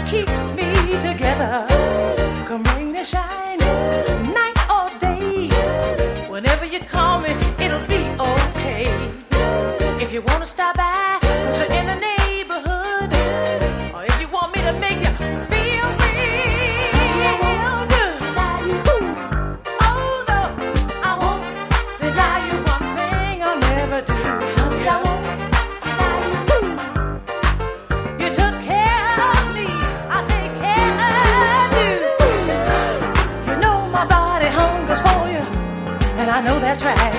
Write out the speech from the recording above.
keeps me together. Come rain or shine, night or day. Whenever you call me, it'll be okay. If you wanna stop by, 'cause you're in the neighborhood, or if you want me to make you feel real good. Oh no, I won't deny you one thing I'll never do. I won't deny you. You took care of me, I'll take care of you. You know my body hungers for you, and I know that's right.